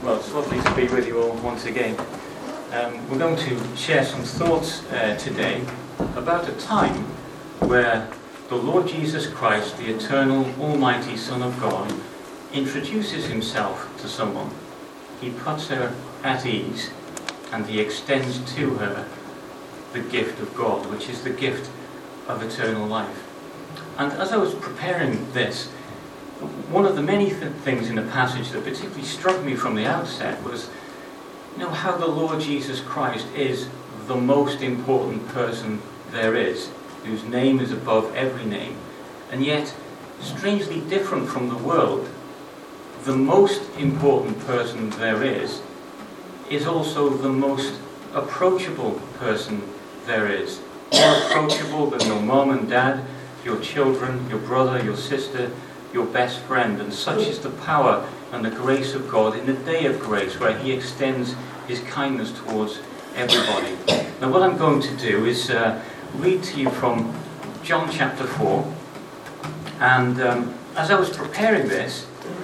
Well, it's lovely to be with you all once again. We're going to share some thoughts today about a time where the Lord Jesus Christ, the eternal, almighty Son of God, introduces himself to someone. He puts her at ease and he extends to her the gift of God, which is the gift of eternal life. And as I was preparing this, one of the many things in the passage that particularly struck me from the outset was, how the Lord Jesus Christ is the most important person there is, whose name is above every name, and yet, strangely different from the world, the most important person there is also the most approachable person there is. More approachable than your mom and dad, your children, your brother, your sister, your best friend. And such is the power and the grace of God in the day of grace, where he extends his kindness towards everybody. Now what I'm going to do is read to you from John chapter 4. And as I was preparing this,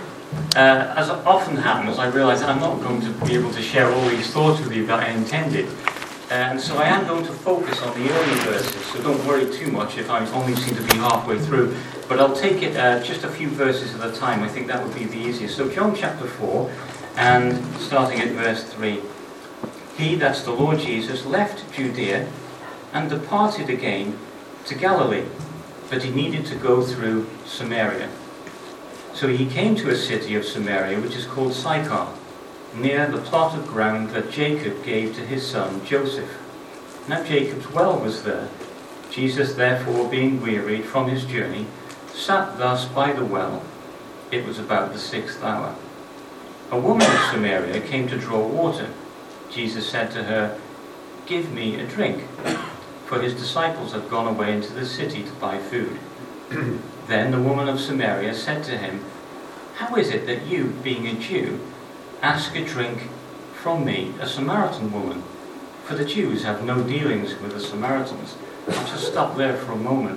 as often happens, I realised that I'm not going to be able to share all these thoughts with you that I intended. And so I am going to focus on the early verses, so don't worry too much if I only seem to be halfway through. But I'll take it just a few verses at a time. I think that would be the easiest. So John chapter 4, and starting at verse 3. He, that's the Lord Jesus, left Judea and departed again to Galilee, but he needed to go through Samaria. So he came to a city of Samaria, which is called Sychar, near the plot of ground that Jacob gave to his son Joseph. Now Jacob's well was there. Jesus, therefore, being wearied from his journey, sat thus by the well. It was about the 6th hour. A woman of Samaria came to draw water. Jesus said to her, "Give me a drink," for his disciples had gone away into the city to buy food. Then the woman of Samaria said to him, "How is it that you, being a Jew, ask a drink from me, a Samaritan woman? For the Jews have no dealings with the Samaritans." I'll just stop there for a moment.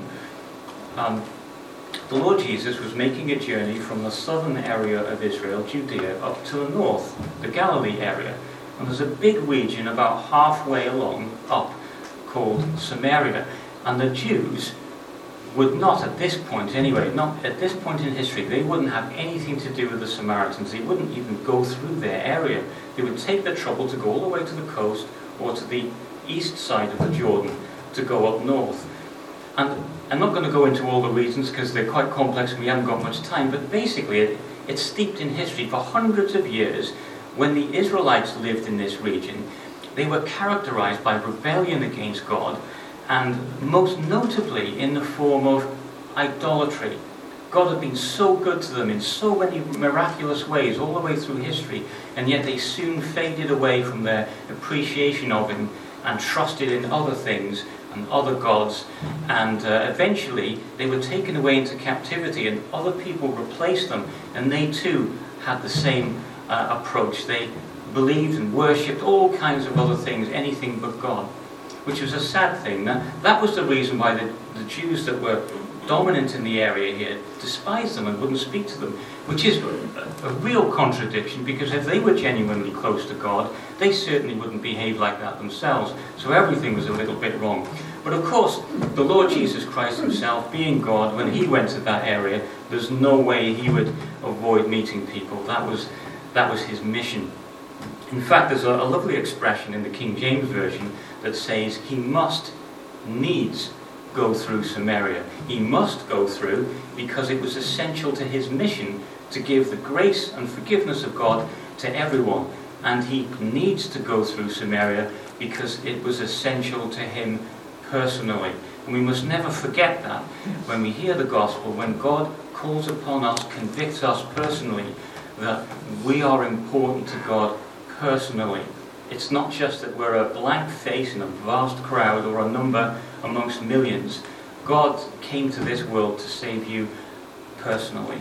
The Lord Jesus was making a journey from the southern area of Israel, Judea, up to the north, the Galilee area. And there's a big region about halfway up, called Samaria. And the Jews would not, at this point anyway, not at this point in history, they wouldn't have anything to do with the Samaritans. They wouldn't even go through their area. They would take the trouble to go all the way to the coast or to the east side of the Jordan to go up north. And I'm not going to go into all the reasons because they're quite complex and we haven't got much time, but basically it's steeped in history. For hundreds of years, when the Israelites lived in this region, they were characterized by rebellion against God, and most notably in the form of idolatry. God had been so good to them in so many miraculous ways all the way through history, and yet they soon faded away from their appreciation of him and trusted in other things and other gods, and eventually they were taken away into captivity and other people replaced them, and they too had the same approach. They believed and worshipped all kinds of other things, anything but God, which was a sad thing. Now, that was the reason why the Jews that were dominant in the area here despised them and wouldn't speak to them, which is a real contradiction, because if they were genuinely close to God, they certainly wouldn't behave like that themselves. So everything was a little bit wrong. But of course, the Lord Jesus Christ himself, being God, when he went to that area, there's no way he would avoid meeting people. That was his mission. In fact, there's a lovely expression in the King James Version that says he must needs go through Samaria. He must go through because it was essential to his mission to give the grace and forgiveness of God to everyone. And he needs to go through Samaria because it was essential to him personally. And we must never forget that when we hear the gospel, when God calls upon us, convicts us personally, that we are important to God personally. It's not just that we're a blank face in a vast crowd or a number amongst millions. God came to this world to save you personally.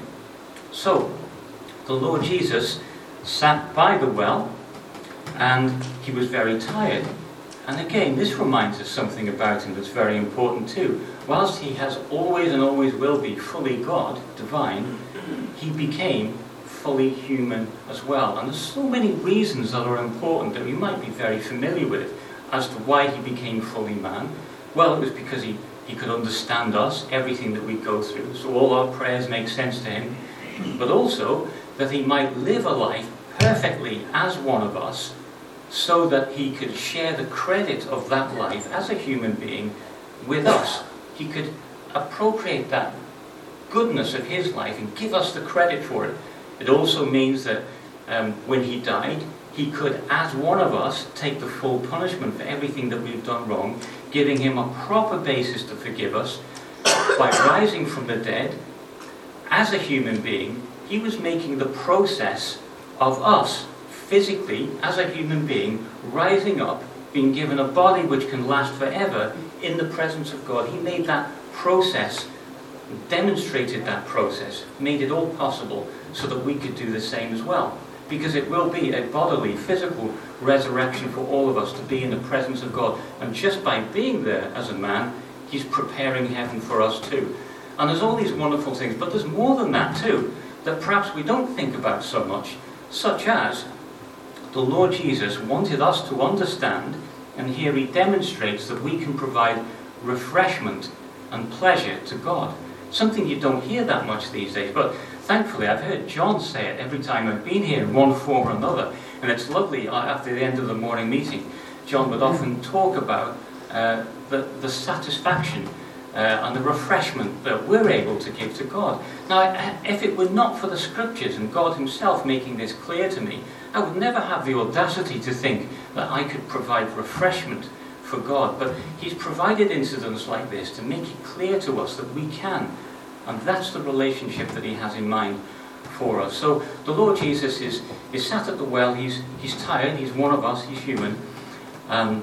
So, the Lord Jesus sat by the well, and he was very tired. And again, this reminds us something about him that's very important too. Whilst he has always and always will be fully God, divine, he became fully human as well. And there's so many reasons that are important that we might be very familiar with as to why he became fully man. Well, it was because he could understand us, everything that we go through, so all our prayers make sense to him. But also that he might live a life perfectly as one of us, so that he could share the credit of that life as a human being with us. He could appropriate that goodness of his life and give us the credit for it. It also means that when he died, he could, as one of us, take the full punishment for everything that we've done wrong, giving him a proper basis to forgive us. By rising from the dead, as a human being, he was making the process of us, physically, as a human being, rising up, being given a body which can last forever in the presence of God. He made that process, demonstrated that process, made it all possible so that we could do the same as well. Because it will be a bodily, physical resurrection for all of us to be in the presence of God. And just by being there as a man, he's preparing heaven for us too. And there's all these wonderful things, but there's more than that too, that perhaps we don't think about so much, such as the Lord Jesus wanted us to understand, and here he demonstrates that we can provide refreshment and pleasure to God. Something you don't hear that much these days, but thankfully I've heard John say it every time I've been here in one form or another, and it's lovely. After the end of the morning meeting, John would often talk about the satisfaction and the refreshment that we're able to give to God. Now, if it were not for the scriptures and God himself making this clear to me, I would never have the audacity to think that I could provide refreshment for God. But he's provided incidents like this to make it clear to us that we can. And that's the relationship that he has in mind for us. So the Lord Jesus is sat at the well. He's tired. He's one of us. He's human. And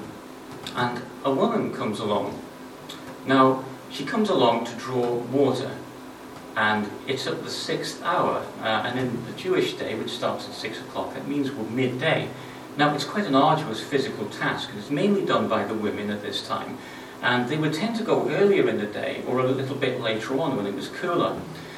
a woman comes along. Now, she comes along to draw water. And it's at the 6th hour. And in the Jewish day, which starts at 6 o'clock, it means we're midday. Now, it's quite an arduous physical task. It's mainly done by the women at this time. And they would tend to go earlier in the day or a little bit later on when it was cooler.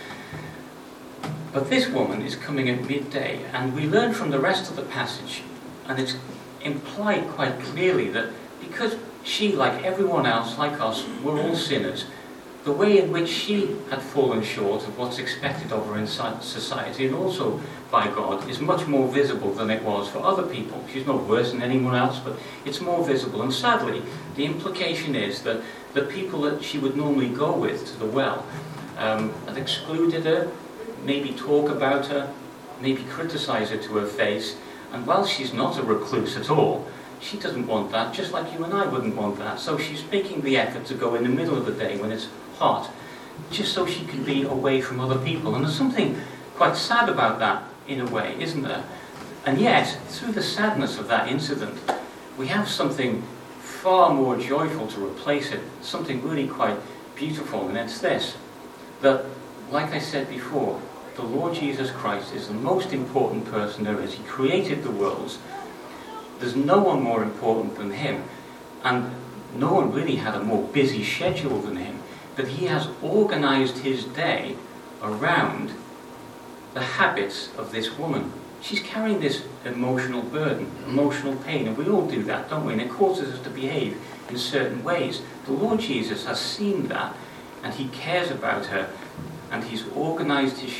But this woman is coming at midday, and we learn from the rest of the passage, and it's implied quite clearly that because she, like everyone else, like us, were all sinners, the way in which she had fallen short of what's expected of her in society and also by God is much more visible than it was for other people. She's not worse than anyone else, but it's more visible. And sadly, the implication is that the people that she would normally go with to the well had excluded her, maybe talk about her, maybe criticize her to her face. And while she's not a recluse at all, she doesn't want that, just like you and I wouldn't want that. So she's making the effort to go in the middle of the day when it's hot, just so she can be away from other people. And there's something quite sad about that, in a way, isn't there? And yet, through the sadness of that incident, we have something far more joyful to replace it, something really quite beautiful, and it's this, that, like I said before, the Lord Jesus Christ is the most important person there is. He created the worlds. There's no one more important than him, and no one really had a more busy schedule than him, but he has organized his day around the habits of this woman. She's carrying this emotional burden, emotional pain, and we all do that, don't we? And it causes us to behave in certain ways. The Lord Jesus has seen that, and he cares about her, and he's organized his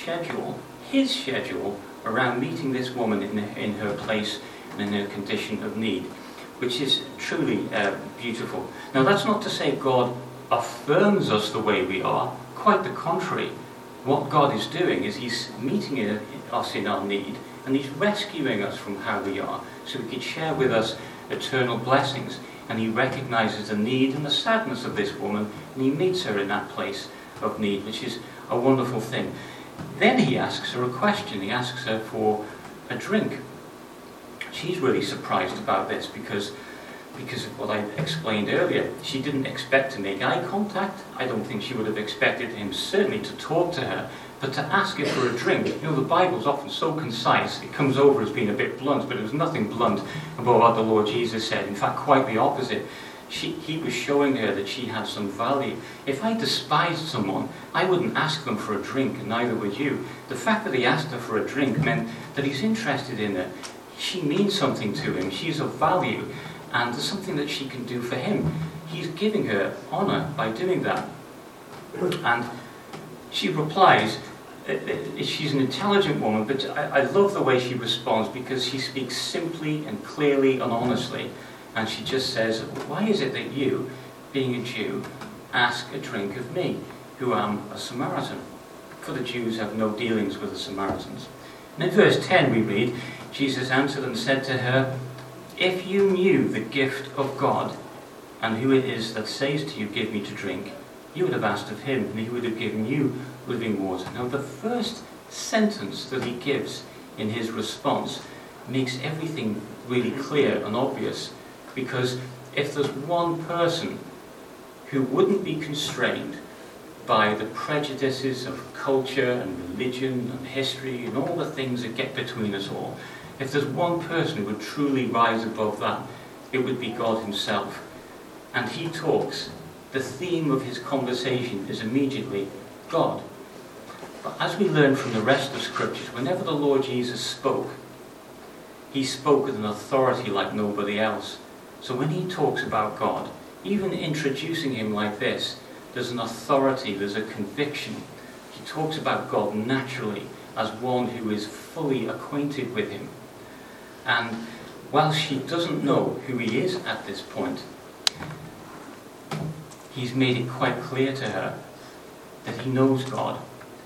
schedule around meeting this woman in her place and in her condition of need, which is truly beautiful. Now, that's not to say God affirms us the way we are. Quite the contrary. What God is doing is he's meeting us in our need, and he's rescuing us from how we are, so he can share with us eternal blessings. And he recognizes the need and the sadness of this woman, and he meets her in that place of need, which is a wonderful thing. Then he asks her a question. He asks her for a drink. She's really surprised about this because of what I explained earlier. She didn't expect to make eye contact. I don't think she would have expected him certainly to talk to her, but to ask her for a drink. You know, the Bible's often so concise, it comes over as being a bit blunt, but there was nothing blunt about what the Lord Jesus said. In fact, quite the opposite. he was showing her that she had some value. If I despised someone, I wouldn't ask them for a drink, and neither would you. The fact that he asked her for a drink meant that he's interested in her. She means something to him. She's of value, and there's something that she can do for him. He's giving her honour by doing that. And she replies, she's an intelligent woman, but I love the way she responds, because she speaks simply and clearly and honestly. And she just says, why is it that you, being a Jew, ask a drink of me, who am a Samaritan? For the Jews have no dealings with the Samaritans. And in verse 10 we read, Jesus answered and said to her, if you knew the gift of God, and who it is that says to you, give me to drink, you would have asked of him, and he would have given you living water. Now the first sentence that he gives in his response makes everything really clear and obvious, because if there's one person who wouldn't be constrained by the prejudices of culture and religion and history and all the things that get between us all, if there's one person who would truly rise above that, it would be God himself. And he talks, the theme of his conversation is immediately God. But as we learn from the rest of Scriptures, whenever the Lord Jesus spoke, he spoke with an authority like nobody else. So when he talks about God, even introducing him like this, there's an authority, there's a conviction. He talks about God naturally as one who is fully acquainted with him. And while she doesn't know who he is at this point, he's made it quite clear to her that he knows God.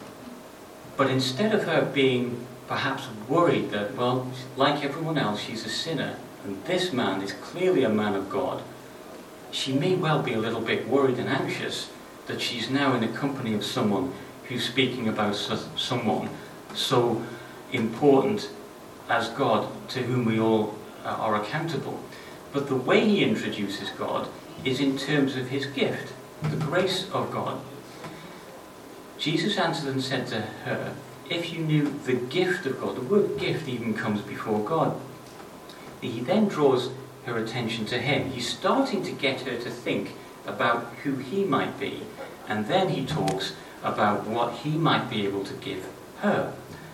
But instead of her being perhaps worried that, well, like everyone else, she's a sinner, and this man is clearly a man of God, she may well be a little bit worried and anxious that she's now in the company of someone who's speaking about someone so important as God, to whom we all are accountable. But the way he introduces God is in terms of his gift, the grace of God. Jesus answered and said to her, if you knew the gift of God, the word gift even comes before God. He then draws her attention to him. He's starting to get her to think about who he might be, and then he talks about what he might be able to give her.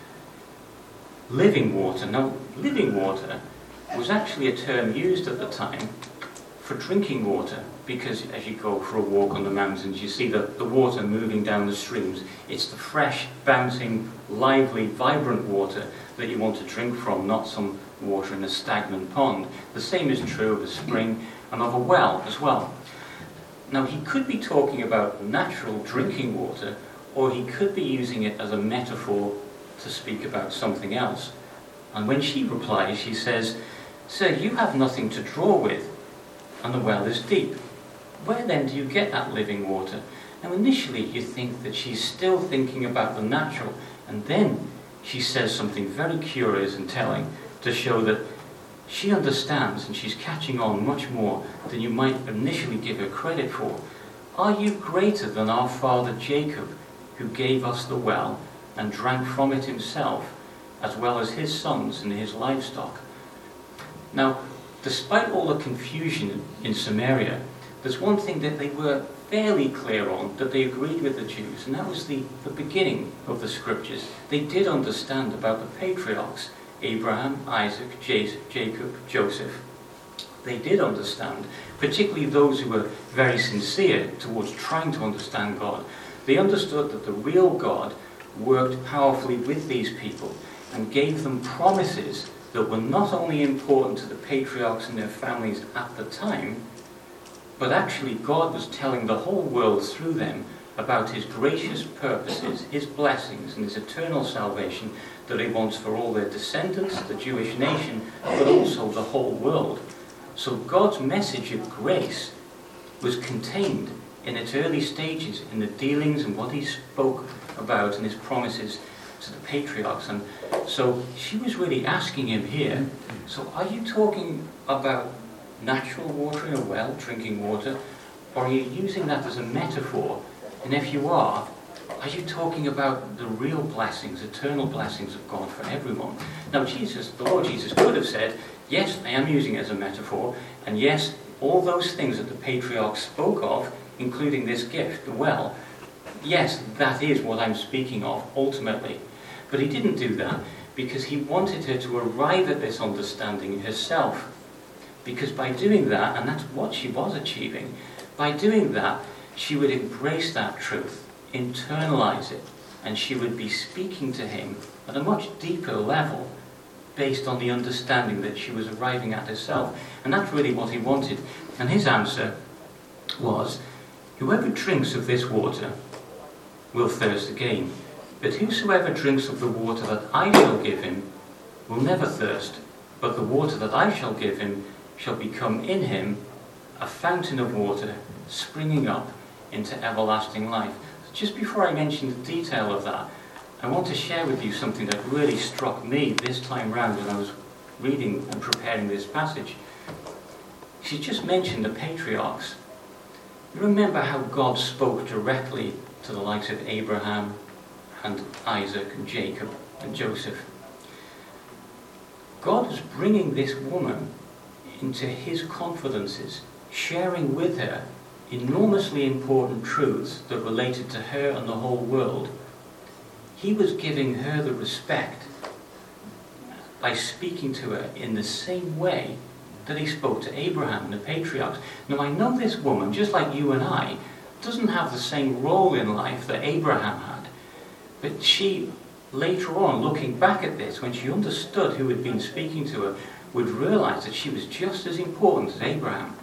Living water. Now, living water was actually a term used at the time for drinking water, because as you go for a walk on the mountains, you see the water moving down the streams. It's the fresh, bouncing, lively, vibrant water that you want to drink from, not some water in a stagnant pond. The same is true of a spring and of a well as well. Now, he could be talking about natural drinking water, or he could be using it as a metaphor to speak about something else. And when she replies, she says, sir, you have nothing to draw with, and the well is deep. Where then do you get that living water? Now, initially you think that she's still thinking about the natural, and then she says something very curious and telling to show that she understands and she's catching on much more than you might initially give her credit for. Are you greater than our father Jacob, who gave us the well and drank from it himself, as well as his sons and his livestock? Now, despite all the confusion in Samaria, there's one thing that they were fairly clear on, that they agreed with the Jews, and that was the beginning of the Scriptures. They did understand about the patriarchs, Abraham, Isaac, Jacob, Joseph. They did understand, particularly those who were very sincere towards trying to understand God. They understood that the real God worked powerfully with these people and gave them promises that were not only important to the patriarchs and their families at the time, but actually God was telling the whole world through them about his gracious purposes, his blessings, and his eternal salvation that he wants for all their descendants, the Jewish nation, but also the whole world. So God's message of grace was contained in its early stages in the dealings and what he spoke about and his promises to the patriarchs. And so she was really asking him here, so are you talking about natural water in a well, drinking water, or are you using that as a metaphor? And if you are you talking about the real blessings, eternal blessings of God for everyone? Now the Lord Jesus could have said, yes, I am using it as a metaphor, and yes, all those things that the patriarchs spoke of, including this gift, the well, yes, that is what I'm speaking of ultimately. But he didn't do that because he wanted her to arrive at this understanding herself. Because by doing that, and that's what she was achieving, by doing that, she would embrace that truth, internalize it, and she would be speaking to him at a much deeper level based on the understanding that she was arriving at herself. And that's really what he wanted. And his answer was, whoever drinks of this water will thirst again, but whosoever drinks of the water that I shall give him will never thirst, but the water that I shall give him shall become in him a fountain of water springing up into everlasting life. Just before I mention the detail of that, I want to share with you something that really struck me this time round when I was reading and preparing this passage. She just mentioned the patriarchs. You remember how God spoke directly to the likes of Abraham and Isaac and Jacob and Joseph. God was bringing this woman into his confidences, sharing with her enormously important truths that related to her and the whole world. He was giving her the respect by speaking to her in the same way that he spoke to Abraham and the patriarchs. Now I know this woman, just like you and I, doesn't have the same role in life that Abraham had. But she, later on, looking back at this, when she understood who had been speaking to her, would realize that she was just as important as Abraham.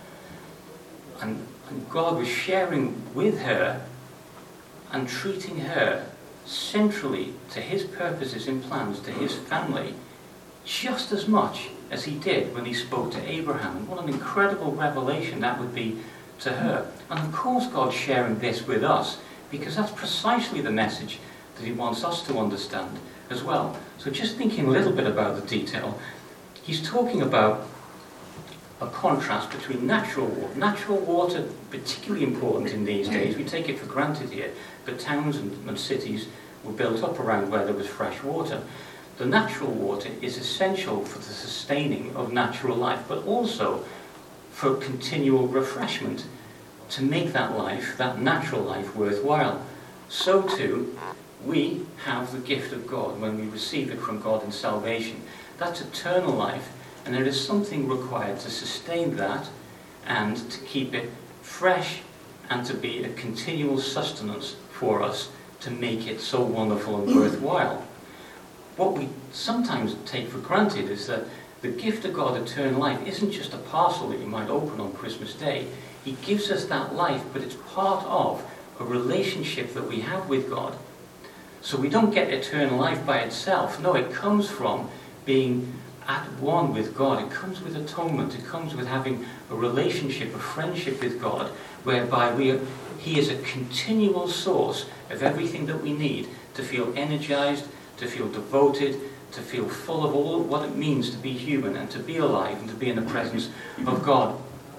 And God was sharing with her and treating her centrally to his purposes and plans, to his family, just as much as he did when he spoke to Abraham. And what an incredible revelation that would be to her. And of course God's sharing this with us, because that's precisely the message that he wants us to understand as well. So just thinking a little bit about the detail, he's talking about a contrast between natural water. Natural water, particularly important in these days. We take it for granted here, but towns and cities were built up around where there was fresh water. The natural water is essential for the sustaining of natural life, but also for continual refreshment, to make that life, that natural life, worthwhile. So too, we have the gift of God when we receive it from God in salvation. That's eternal life, and there is something required to sustain that and to keep it fresh and to be a continual sustenance for us to make it so wonderful and worthwhile. What we sometimes take for granted is that the gift of God, eternal life, isn't just a parcel that you might open on Christmas Day. He gives us that life, but it's part of a relationship that we have with God. So we don't get eternal life by itself. No, it comes from being at one with God. It comes with atonement. It comes with having a relationship, a friendship with God, whereby he is a continual source of everything that we need to feel energized, to feel devoted, to feel full of all what it means to be human and to be alive and to be in the presence of God.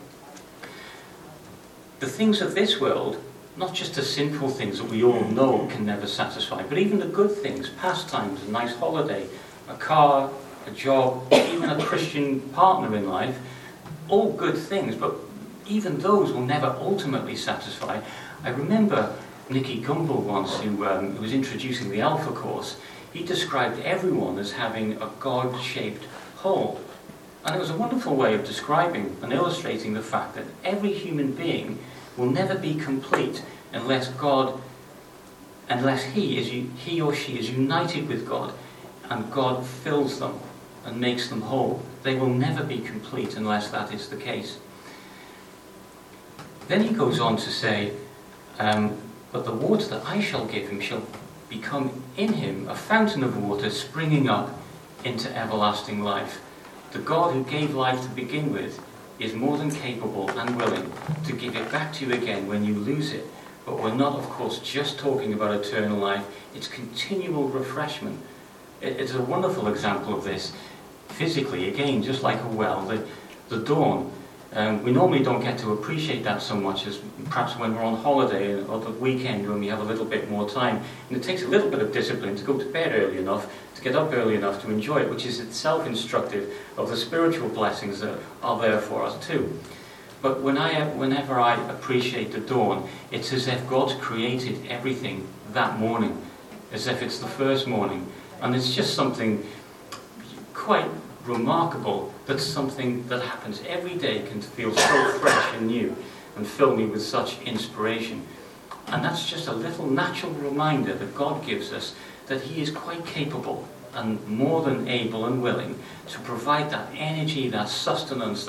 The things of this world, not just the sinful things that we all know can never satisfy, but even the good things, pastimes, a nice holiday, a car, a job, even a Christian partner in life, all good things, but even those will never ultimately satisfy. I remember Nicky Gumbel once, who was introducing the Alpha course. He described everyone as having a God-shaped hole. And it was a wonderful way of describing and illustrating the fact that every human being will never be complete unless he or she is united with God and God fills them and makes them whole. They will never be complete unless that is the case. Then he goes on to say, but the water that I shall give him shall become in him a fountain of water springing up into everlasting life. The God who gave life to begin with is more than capable and willing to give it back to you again when you lose it. But we're not, of course, just talking about eternal life. It's continual refreshment. It's a wonderful example of this physically, again, just like a well, the dawn. We normally don't get to appreciate that so much as perhaps when we're on holiday or the weekend when we have a little bit more time. And it takes a little bit of discipline to go to bed early enough, to get up early enough to enjoy it, which is itself instructive of the spiritual blessings that are there for us too. But whenever I appreciate the dawn, it's as if God's created everything that morning, as if it's the first morning. And it's just something quite remarkable that something that happens every day can feel so fresh and new and fill me with such inspiration. And that's just a little natural reminder that God gives us that He is quite capable and more than able and willing to provide that energy, that sustenance,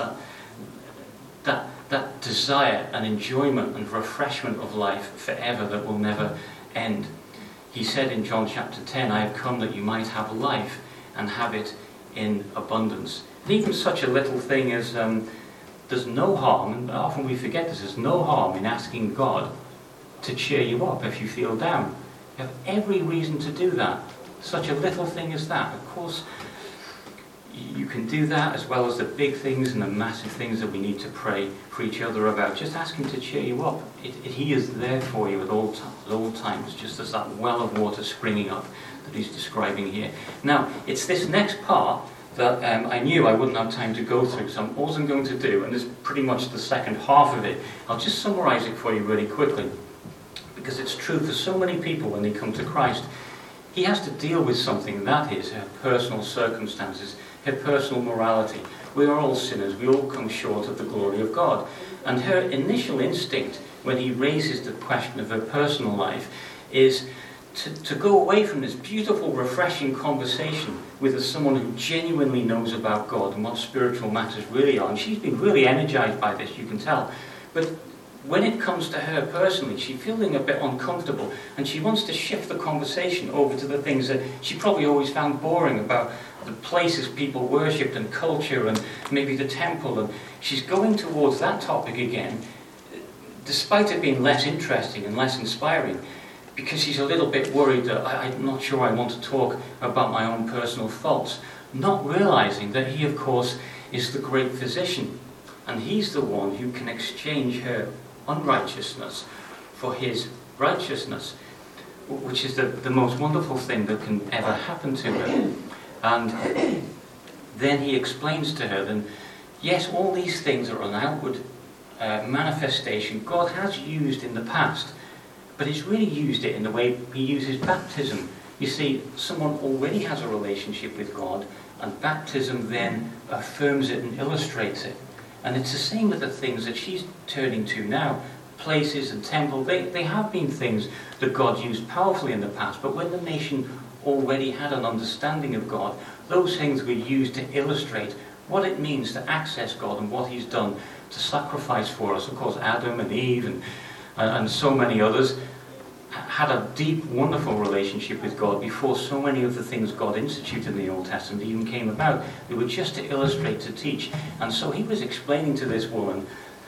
that desire and enjoyment and refreshment of life forever that will never end. He said in John chapter 10, I have come that you might have life and have it in abundance. And even such a little thing as there's no harm, and often we forget this, there's no harm in asking God to cheer you up if you feel down. You have every reason to do that. Such a little thing as that. Of course, you can do that as well as the big things and the massive things that we need to pray for each other about. Just ask Him to cheer you up. He is there for you at all times, just as that well of water springing up that He's describing here. Now, it's this next part that I knew I wouldn't have time to go through, so all I'm going to do, and this is pretty much the second half of it, I'll just summarize it for you really quickly, because it's true for so many people when they come to Christ. He has to deal with something, that is her personal circumstances, her personal morality. We are all sinners, we all come short of the glory of God. And her initial instinct when he raises the question of her personal life is to go away from this beautiful, refreshing conversation with someone who genuinely knows about God and what spiritual matters really are. And she's been really energized by this, you can tell. But when it comes to her personally, she's feeling a bit uncomfortable, and she wants to shift the conversation over to the things that she probably always found boring, about the places people worshipped and culture and maybe the temple. And she's going towards that topic again, despite it being less interesting and less inspiring, because she's a little bit worried that I'm not sure I want to talk about my own personal faults, not realizing that He, of course, is the great physician, and He's the one who can exchange her unrighteousness for His righteousness, which is the most wonderful thing that can ever happen to her. And then he explains to her that, yes, all these things are an outward manifestation God has used in the past, but He's really used it in the way He uses baptism. You see, someone already has a relationship with God, and baptism then affirms it and illustrates it. And it's the same with the things that she's turning to now. Places and temple, they have been things that God used powerfully in the past, but when the nation already had an understanding of God, those things were used to illustrate what it means to access God and what He's done to sacrifice for us. Of course, Adam and Eve and so many others had a deep, wonderful relationship with God before so many of the things God instituted in the Old Testament even came about. They were just to illustrate, to teach. And so he was explaining to this woman,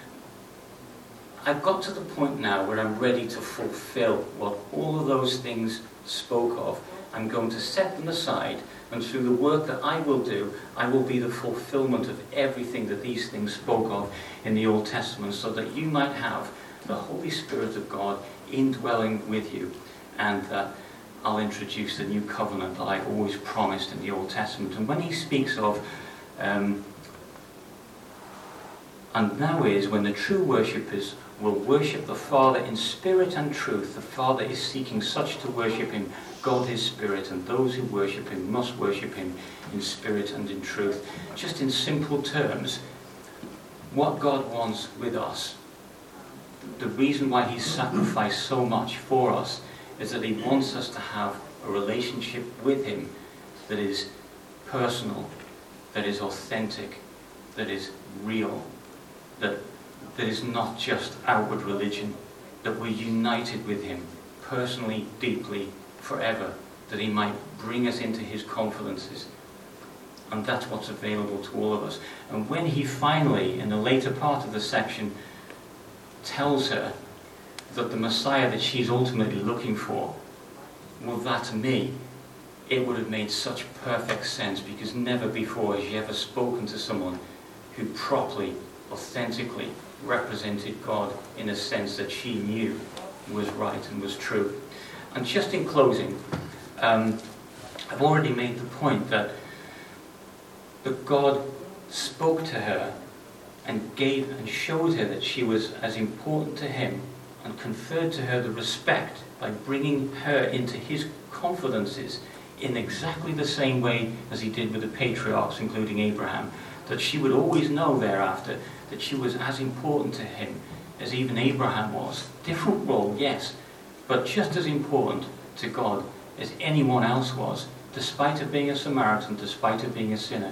I've got to the point now where I'm ready to fulfill what all of those things spoke of. I'm going to set them aside, and through the work that I will do, I will be the fulfillment of everything that these things spoke of in the Old Testament, so that you might have the Holy Spirit of God indwelling with you, and that I'll introduce the new covenant that I've always promised in the Old Testament. And when he speaks of and now is when the true worshippers will worship the Father in spirit and truth. The Father is seeking such to worship Him. God is spirit, and those who worship Him must worship Him in spirit and in truth. Just in simple terms, what God wants with us, the reason why He's sacrificed so much for us, is that He wants us to have a relationship with Him that is personal, that is authentic, that is real, that is not just outward religion, that we're united with Him personally, deeply, forever, that He might bring us into His confidences. And that's what's available to all of us. And when he finally, in the later part of the section, tells her that the Messiah that she's ultimately looking for, well, that's me, it would have made such perfect sense, because never before has she ever spoken to someone who properly, authentically represented God in a sense that she knew was right and was true. And just in closing, I've already made the point that God spoke to her and gave and showed her that she was as important to him, and conferred to her the respect by bringing her into his confidences in exactly the same way as he did with the patriarchs, including Abraham, that she would always know thereafter that she was as important to him as even Abraham was. Different role, yes, but just as important to God as anyone else was, despite her being a Samaritan, despite her being a sinner.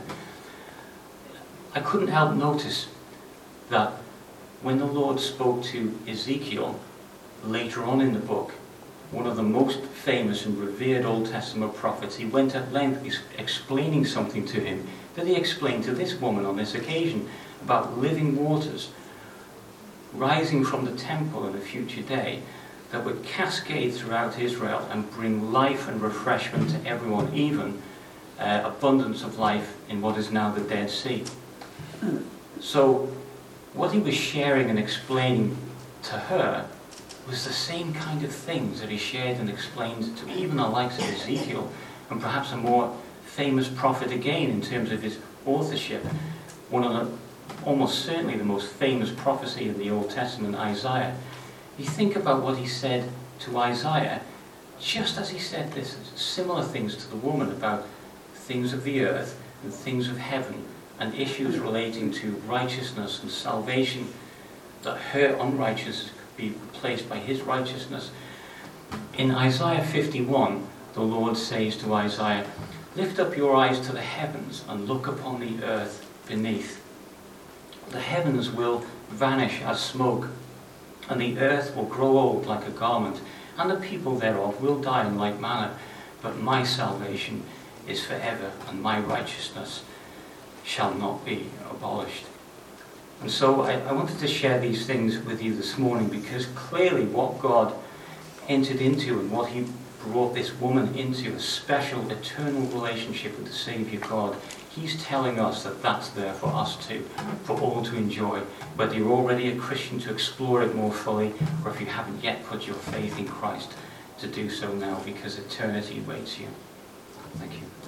I couldn't help notice that when the Lord spoke to Ezekiel later on in the book, one of the most famous and revered Old Testament prophets, he went at length explaining something to him that he explained to this woman on this occasion about living waters rising from the temple in a future day that would cascade throughout Israel and bring life and refreshment to everyone, even abundance of life in what is now the Dead Sea. So what he was sharing and explaining to her was the same kind of things that he shared and explained to even the likes of Ezekiel, and perhaps a more famous prophet again in terms of his authorship. One of the, almost certainly the most famous prophecy in the Old Testament, Isaiah. You think about what he said to Isaiah, just as he said this, similar things to the woman about things of the earth and things of heaven, and issues relating to righteousness and salvation, that her unrighteousness could be replaced by his righteousness. In Isaiah 51, the Lord says to Isaiah, "Lift up your eyes to the heavens and look upon the earth beneath. The heavens will vanish as smoke, and the earth will grow old like a garment, and the people thereof will die in like manner. But my salvation is forever, and my righteousness shall not be abolished." And so I wanted to share these things with you this morning, because clearly what God entered into and what he brought this woman into, a special eternal relationship with the Saviour God, he's telling us that that's there for us too, for all to enjoy, whether you're already a Christian to explore it more fully, or if you haven't yet put your faith in Christ, to do so now, because eternity awaits you. Thank you.